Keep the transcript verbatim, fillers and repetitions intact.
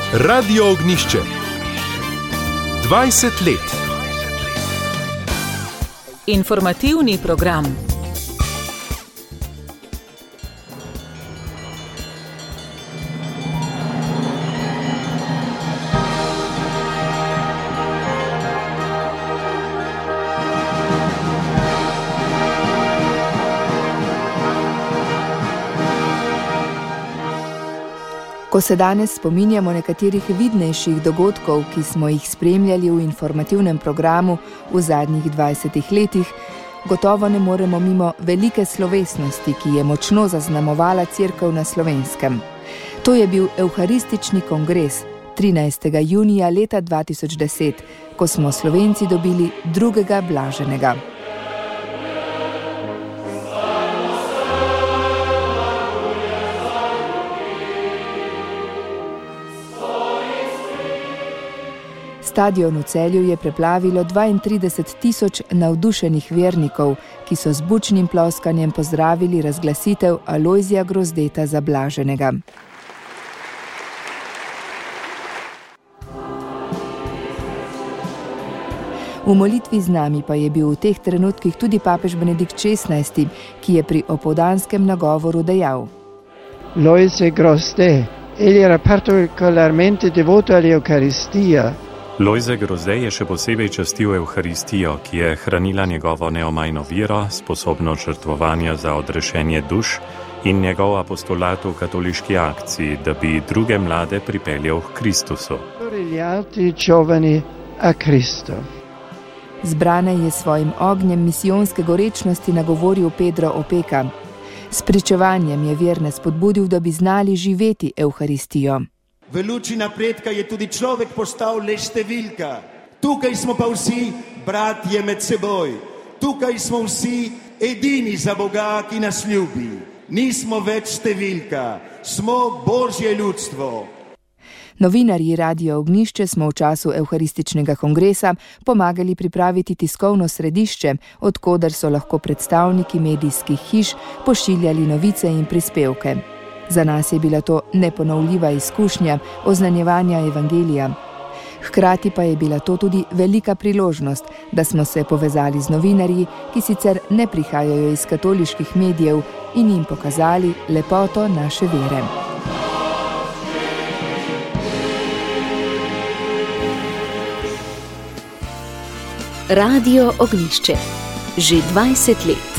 Radio Ognjišče. dvajset let. Informativni program. Ko se danes spominjamo nekaterih vidnejših dogodkov, ki smo jih spremljali v informativnem programu v zadnjih dvajsetih letih, gotovo ne moremo mimo velike slovesnosti, ki je močno zaznamovala Cerkev na Slovenskem. To je bil Evharistični kongres trinajstega junija leta dva tisoč deset, ko smo Slovenci dobili drugega blaženega. Stadion v Celju je preplavilo dvaintrideset tisoč navdušenih vernikov, ki so z bučnim ploskanjem pozdravili razglasitev Alojzija Grozdeta za blaženega. V molitvi z nami pa je bil v teh trenutkih tudi papež Benedikt šestnajsti, ki je pri opoldanskem nagovoru dejal: Alojzij Grozdet, egli era particolarmente devoto all'Eucaristia. Lojze Grozdej je še posebej častil Evharistijo, ki je hranila njegovo neomajno vero, sposobno žrtvovanja za odrešenje duš in njegov apostolat v katoliški akciji, da bi druge mlade pripeljal k Kristusu. Zbrane je svojim ognjem misijonske gorečnosti nagovoril Pedro Opeka. S pričevanjem je verne spodbudil, da bi znali živeti Evharistijo. V luči napredka je tudi človek postal le številka. Tukaj smo pa vsi bratje med seboj. Tukaj smo vsi edini za Boga, ki nas ljubi. Nismo več številka, smo Božje ljudstvo. Novinarji Radio Ognjišče smo v času Evharističnega kongresa pomagali pripraviti tiskovno središče, od koder so lahko predstavniki medijskih hiš pošiljali novice in prispevke. Za nas je bila to neponovljiva izkušnja oznanjevanja evangelija. Hkrati pa je bila to tudi velika priložnost, da smo se povezali z novinarji, ki sicer ne prihajajo iz katoliških medijev, in jim pokazali lepoto naše vere. Radio Ognjišče. Že dvajset let.